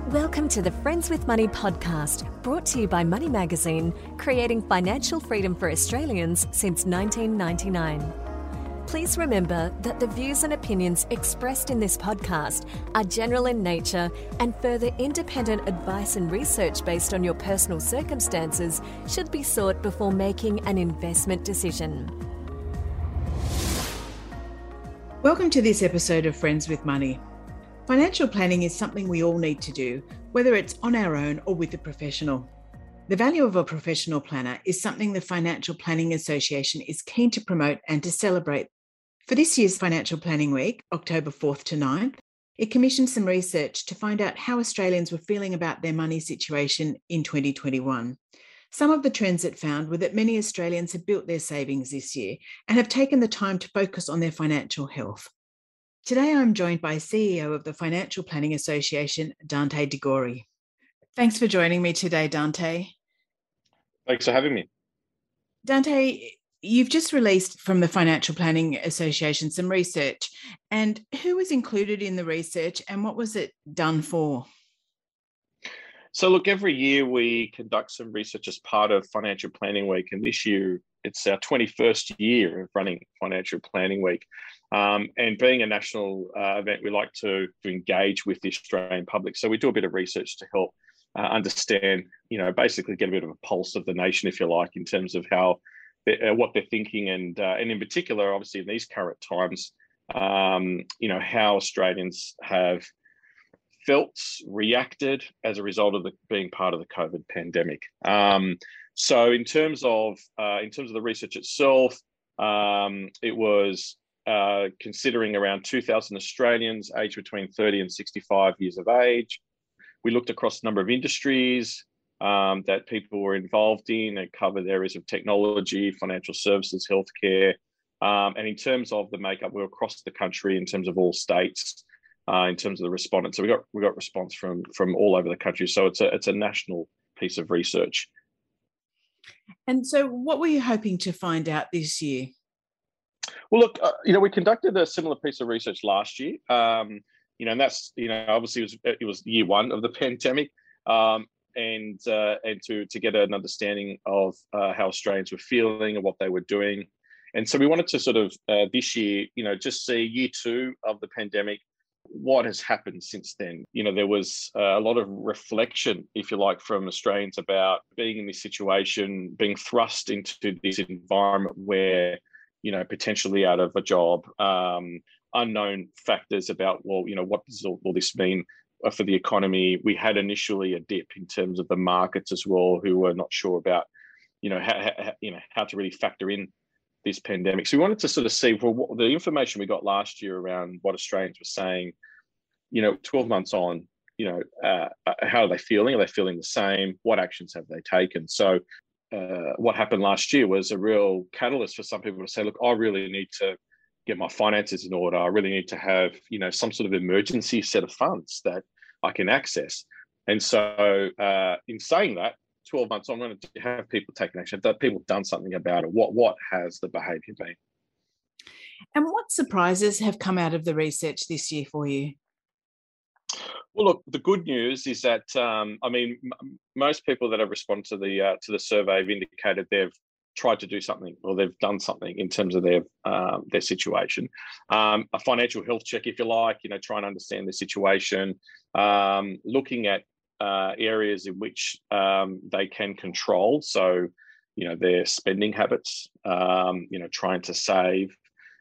Welcome to the Friends with Money podcast, brought to you by Money Magazine, creating financial freedom for Australians since 1999. Please remember that the views and opinions expressed in this podcast are general in nature, and further independent advice and research based on your personal circumstances should be sought before making an investment decision. Welcome to this episode of Friends with Money. Financial planning is something we all need to do, whether it's on our own or with a professional. The value of a professional planner is something the Financial Planning Association is keen to promote and to celebrate. For this year's Financial Planning Week, October 4th to 9th, it commissioned some research to find out how Australians were feeling about their money situation in 2021. Some of the trends it found were that many Australians have built their savings this year and have taken the time to focus on their financial health. Today, I'm joined by CEO of the Financial Planning Association, Dante De Gori. Thanks for joining me today, Dante. Thanks for having me. Dante, you've just released from the Financial Planning Association some research. And who was included in the research and what was it done for? So look, every year we conduct some research as part of Financial Planning Week. And this year, it's our 21st year of running Financial Planning Week. And being a national event, we like to engage with the Australian public. So we do a bit of research to help understand, basically get a bit of a pulse of the nation, if you like, in terms of how what they're thinking, and in particular, obviously in these current times, how Australians have felt, reacted as a result of being part of the COVID pandemic. So in terms of the research itself, it was considering around 2,000 Australians aged between 30 and 65 years of age. We looked across a number of industries that people were involved in. It covered areas of technology, financial services, healthcare. And in terms of the makeup, we were across the country in terms of all states, in terms of the respondents. So we got response from all over the country. So it's a national piece of research. And so what were you hoping to find out this year? Well, look, we conducted a similar piece of research last year, and that's, obviously it was year one of the pandemic, and to get an understanding of how Australians were feeling and what they were doing. And so we wanted to sort of this year, just see year two of the pandemic, what has happened since then. There was a lot of reflection, if you like, from Australians about being in this situation, being thrust into this environment where, potentially out of a job, unknown factors about, what does all this mean for the economy? We had initially a dip in terms of the markets as well, who were not sure about, how to really factor in this pandemic. So we wanted to sort of see, well, the information we got last year around what Australians were saying, 12 months on, how are they feeling? Are they feeling the same? What actions have they taken? So what happened last year was a real catalyst for some people to say, look, I really need to get my finances in order. I really need to have, some sort of emergency set of funds that I can access. And so in saying that, 12 months on, I wanted to have people taking action, that people done something about it. What has the behaviour been? And what surprises have come out of the research this year for you? Well, look, the good news is that, most people that have responded to the survey have indicated they've tried to do something, or they've done something in terms of their situation. A financial health check, if you like, trying to understand the situation, looking at areas in which they can control. So, their spending habits, trying to save,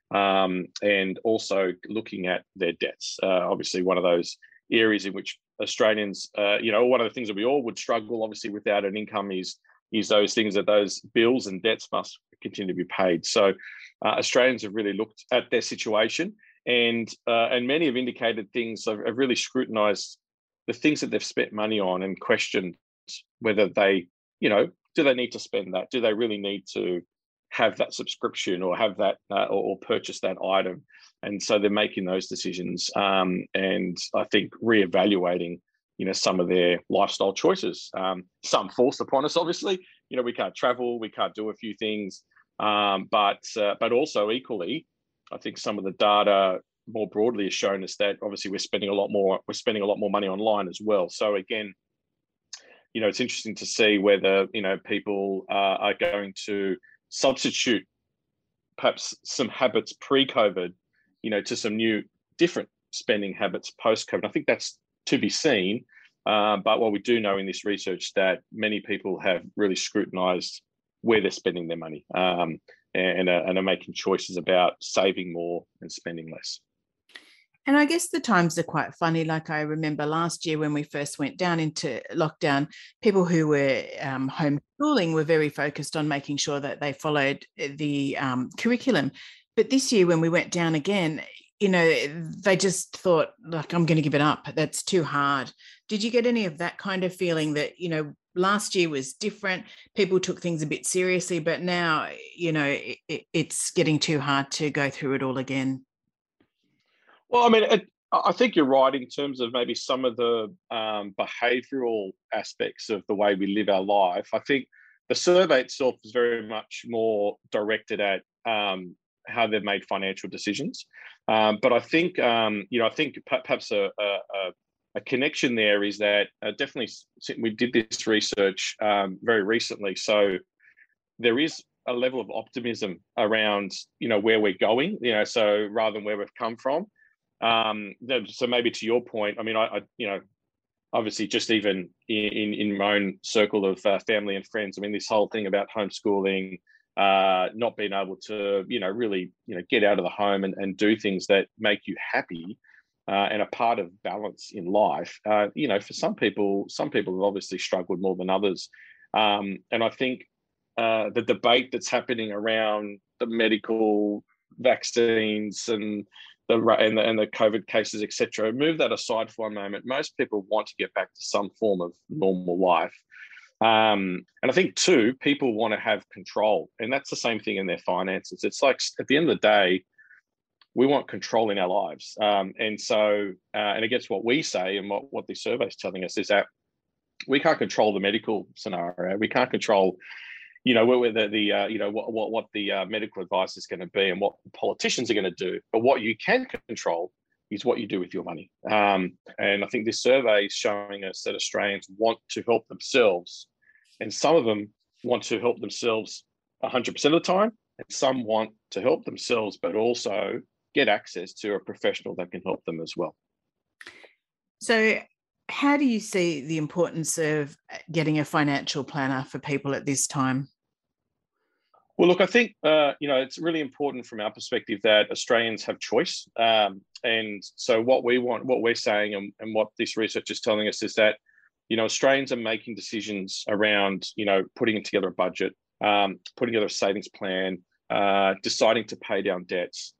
and also looking at their debts. Obviously, one of those areas in which Australians, one of the things that we all would struggle, obviously, without an income is those things, that those bills and debts must continue to be paid. So Australians have really looked at their situation, and many have indicated things, have really scrutinised the things that they've spent money on and questioned whether they, do they need to spend that? Do they really need to have that subscription or have that or purchase that item? And so they're making those decisions, and I think reevaluating, some of their lifestyle choices. Some forced upon us, obviously. We can't travel, we can't do a few things, but also equally, I think some of the data more broadly has shown us that obviously we're spending a lot more money online as well. So again, it's interesting to see whether people are going to substitute perhaps some habits pre-COVID, to some new different spending habits post-COVID. I think that's to be seen. But what we do know in this research that many people have really scrutinized where they're spending their money, and are making choices about saving more and spending less. And I guess the times are quite funny. Like I remember last year when we first went down into lockdown, people who were homeschooling were very focused on making sure that they followed the curriculum. But this year when we went down again, they just thought, like, I'm going to give it up. That's too hard. Did you get any of that kind of feeling that, last year was different? People took things a bit seriously, but now, it's getting too hard to go through it all again. Well, I mean, I think you're right in terms of maybe some of the behavioural aspects of the way we live our life. I think the survey itself is very much more directed at how they've made financial decisions. But I think, perhaps a connection there is that definitely we did this research very recently. So there is a level of optimism around, where we're going, so rather than where we've come from. So maybe to your point, I mean, I obviously just even in my own circle of family and friends, I mean, this whole thing about homeschooling, not being able to, really, get out of the home and do things that make you happy and a part of balance in life. For some people have obviously struggled more than others. And I think the debate that's happening around the medical vaccines and the COVID cases, etc. Move that aside for a moment. Most people want to get back to some form of normal life. And I think too, people want to have control, and that's the same thing in their finances. It's like at the end of the day, we want control in our lives. And so, and against what we say and what the survey is telling us is that we can't control the medical scenario. We can't control, whether what the medical advice is going to be and what the politicians are going to do. But what you can control is what you do with your money. And I think this survey is showing us that Australians want to help themselves, and some of them want to help themselves 100% of the time, and some want to help themselves, but also get access to a professional that can help them as well. So how do you see the importance of getting a financial planner for people at this time? Well, look, I think, it's really important from our perspective that Australians have choice. And so what we're saying and what this research is telling us is that, Australians are making decisions around, putting together a budget, putting together a savings plan, deciding to pay down debts,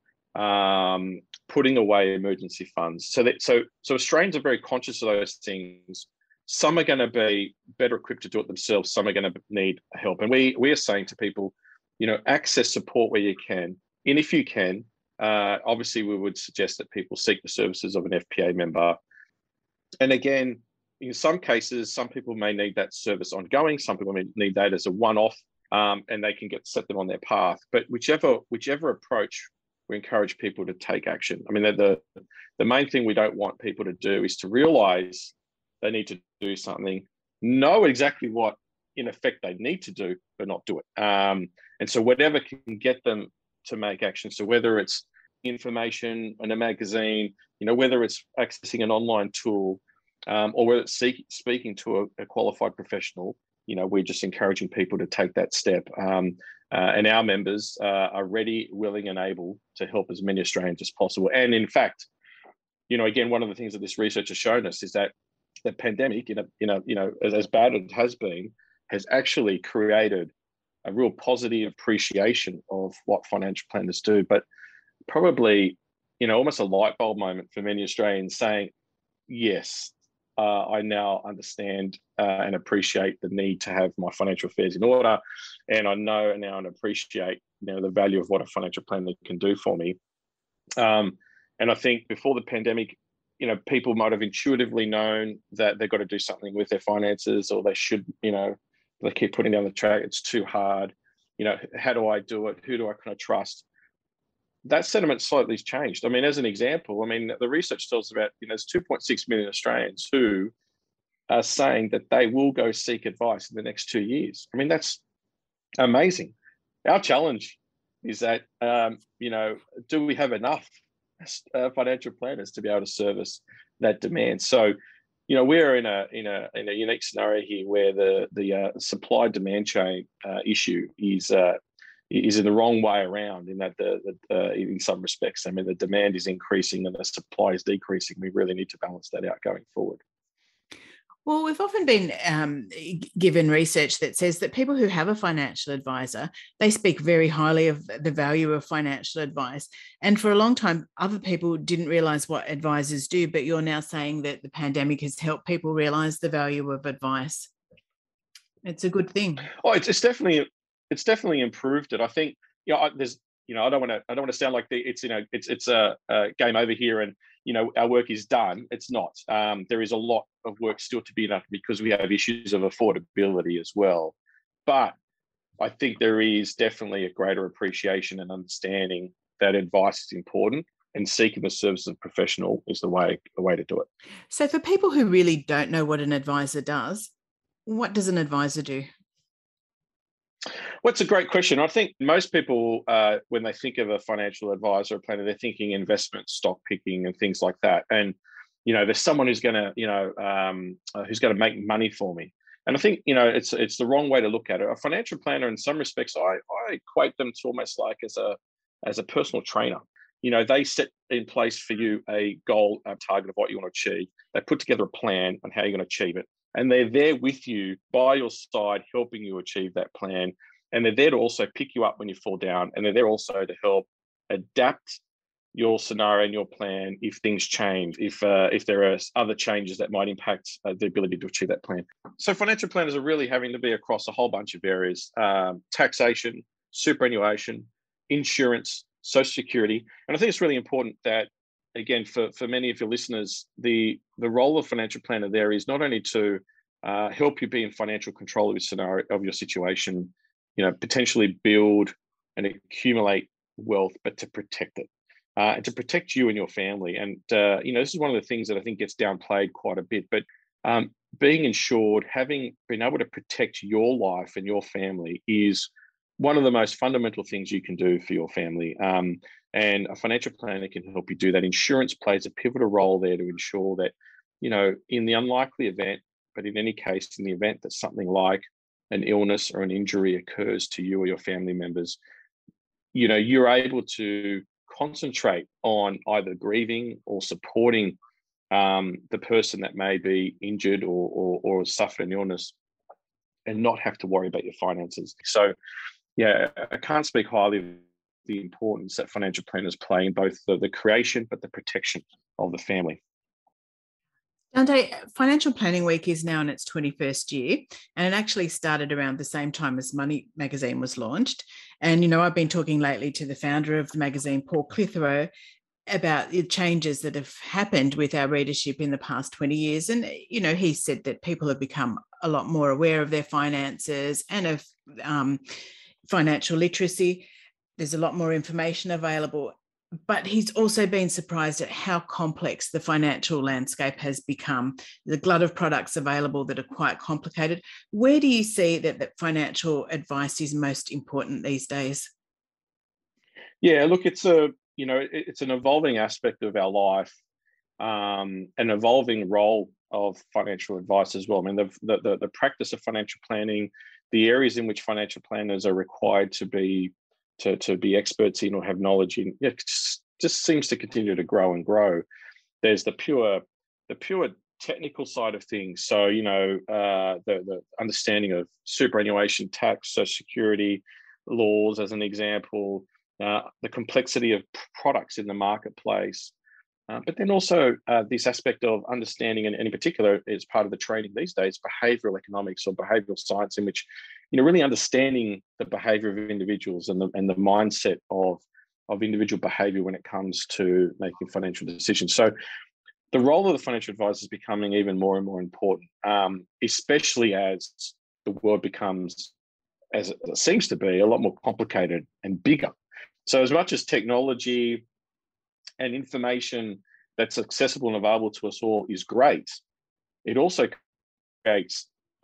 putting away emergency funds. So Australians are very conscious of those things. Some are going to be better equipped to do it themselves. Some are going to need help. And we are saying to people, access support where you can. And if you can, obviously we would suggest that people seek the services of an FPA member. And again, in some cases, some people may need that service ongoing. Some people may need that as a one-off, and they can set them on their path. But whichever approach, we encourage people to take action. I mean, the main thing we don't want people to do is to realize they need to do something, know exactly what, in effect, they need to do, but not do it. And so whatever can get them to make action. So whether it's information in a magazine, whether it's accessing an online tool, or whether it's speaking to a qualified professional, we're just encouraging people to take that step. And our members are ready, willing, and able to help as many Australians as possible. And in fact, again, one of the things that this research has shown us is that the pandemic, as bad as it has been, has actually created a real positive appreciation of what financial planners do. But probably, almost a light bulb moment for many Australians saying, yes, I now understand and appreciate the need to have my financial affairs in order. And I know now and appreciate, the value of what a financial planner can do for me. And I think before the pandemic, people might have intuitively known that they've got to do something with their finances, or they should, they keep putting down the track. It's too hard. How do I do it? Who do I kind of trust? that sentiment slightly has changed. I mean, as an example, I mean, the research tells about, there's 2.6 million Australians who are saying that they will go seek advice in the next 2 years. I mean, that's amazing. Our challenge is that, do we have enough financial planners to be able to service that demand? So, we're in a unique scenario here where the supply demand chain issue is in the wrong way around, in that in some respects, I mean, the demand is increasing and the supply is decreasing. We really need to balance that out going forward. Well, we've often been given research that says that people who have a financial advisor, they speak very highly of the value of financial advice. And for a long time, other people didn't realise what advisors do, but you're now saying that the pandemic has helped people realise the value of advice. It's a good thing. Oh, it's definitely improved it. I think, there's, I don't want to sound like it's a game over here and, our work is done. It's not. There is a lot of work still to be done because we have issues of affordability as well. But I think there is definitely a greater appreciation and understanding that advice is important, and seeking the service of a professional is the way to do it. So for people who really don't know what an advisor does, what does an advisor do? Well, it's a great question. I think most people, when they think of a financial advisor or planner, they're thinking investment, stock picking, and things like that. And there's someone who's going to make money for me. And I think it's the wrong way to look at it. A financial planner, in some respects, I equate them to almost like as a personal trainer. They set in place for you a goal, a target of what you want to achieve. They put together a plan on how you're going to achieve it. And they're there with you, by your side, helping you achieve that plan. And they're there to also pick you up when you fall down. And they're there also to help adapt your scenario and your plan if things change, if there are other changes that might impact the ability to achieve that plan. So financial planners are really having to be across a whole bunch of areas: taxation, superannuation, insurance, social security. And I think it's really important that, again, for many of your listeners, the role of financial planner there is not only to help you be in financial control of your scenario, of your situation, potentially build and accumulate wealth, but to protect it, and to protect you and your family. And this is one of the things that I think gets downplayed quite a bit. But being insured, having been able to protect your life and your family, is one of the most fundamental things you can do for your family. And a financial planner can help you do that. Insurance plays a pivotal role there to ensure that, in the unlikely event, but in any case, in the event that something like an illness or an injury occurs to you or your family members, you're able to concentrate on either grieving or supporting the person that may be injured or suffered an illness, and not have to worry about your finances. So, yeah, I can't speak highly of the importance that financial planners play in both the creation but the protection of the family. Dante, Financial Planning Week is now in its 21st year, and it actually started around the same time as Money magazine was launched. And, I've been talking lately to the founder of the magazine, Paul Clitheroe, about the changes that have happened with our readership in the past 20 years. And, he said that people have become a lot more aware of their finances and of financial literacy. There's a lot more information available. But he's also been surprised at how complex the financial landscape has become, the glut of products available that are quite complicated. Where do you see that financial advice is most important these days? Yeah, look, it's an evolving aspect of our life, an evolving role of financial advice as well. I mean, the practice of financial planning, the areas in which financial planners are required to be experts in or have knowledge in, just seems to continue to grow and grow. There's the pure technical side of things. So, the understanding of superannuation, tax, social security, laws, as an example, the complexity of products in the marketplace. But then also this aspect of understanding, and in particular, as part of the training these days, behavioral economics or behavioral science, in which, really understanding the behavior of individuals and the mindset of individual behavior when it comes to making financial decisions. So the role of the financial advisor is becoming even more and more important, especially as the world becomes, as it seems to be, a lot more complicated and bigger. So as much as technology and information that's accessible and available to us all is great, it also creates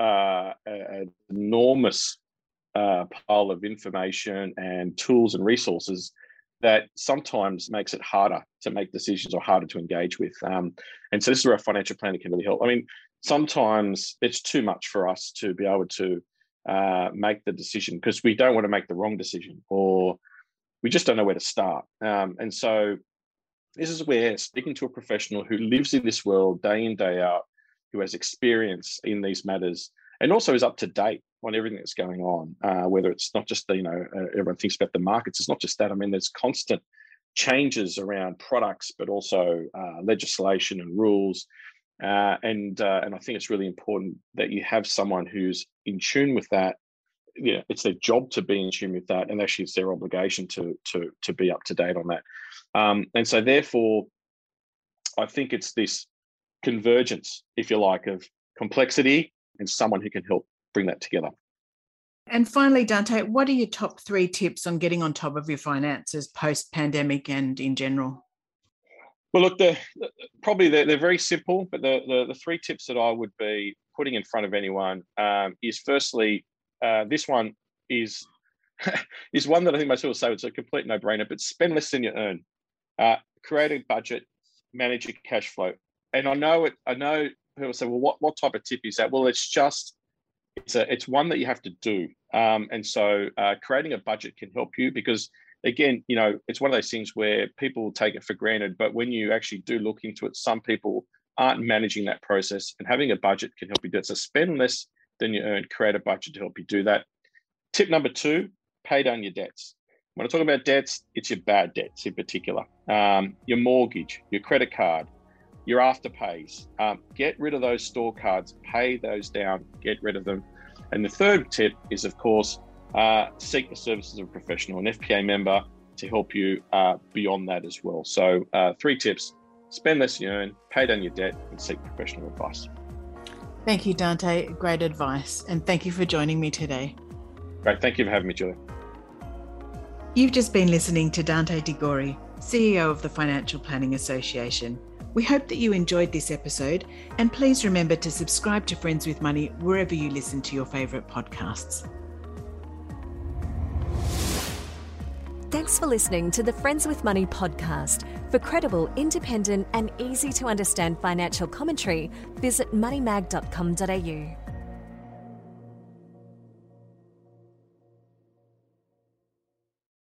an enormous pile of information and tools and resources that sometimes makes it harder to make decisions or harder to engage with. And so this is where a financial planner can really help. I mean, sometimes it's too much for us to be able to make the decision because we don't want to make the wrong decision, or we just don't know where to start. And so this is where speaking to a professional who lives in this world day in, day out, who has experience in these matters, and also is up to date on everything that's going on, whether it's not just, everyone thinks about the markets. It's not just that. I mean, there's constant changes around products, but also legislation and rules. And I think it's really important that you have someone who's in tune with that. You know, it's their job to be in tune with that, and actually it's their obligation to be up to date on that. And so therefore, I think it's this convergence, if you like, of complexity and someone who can help bring that together. And finally, Dante, what are your top 3 tips on getting on top of your finances post-pandemic and in general? Well, look, they're very simple, but the 3 tips that I would be putting in front of anyone is firstly, this one is one that I think most people say it's a complete no-brainer, but spend less than you earn. Create a budget, manage your cash flow. And I know people say, well, what type of tip is that? Well, it's one that you have to do. And so creating a budget can help you because, again, you know, it's one of those things where people take it for granted, but when you actually do look into it, some people aren't managing that process, and having a budget can help you do it. So spend less than you earn, create a budget to help you do that. Tip number 2, pay down your debts. When I talk about debts, it's your bad debts in particular. Your mortgage, your credit card, your afterpays. Get rid of those store cards, pay those down, get rid of them. And the third tip is, of course, seek the services of a professional, an FPA member, to help you beyond that as well. So 3 tips: spend less than you earn, pay down your debt, and seek professional advice. Thank you, Dante. Great advice. And thank you for joining me today. Great. Thank you for having me, Julia. You've just been listening to Dante Di Gori, CEO of the Financial Planning Association. We hope that you enjoyed this episode, and please remember to subscribe to Friends with Money wherever you listen to your favourite podcasts. Thanks for listening to the Friends with Money podcast. For credible, independent and easy to understand financial commentary, visit moneymag.com.au.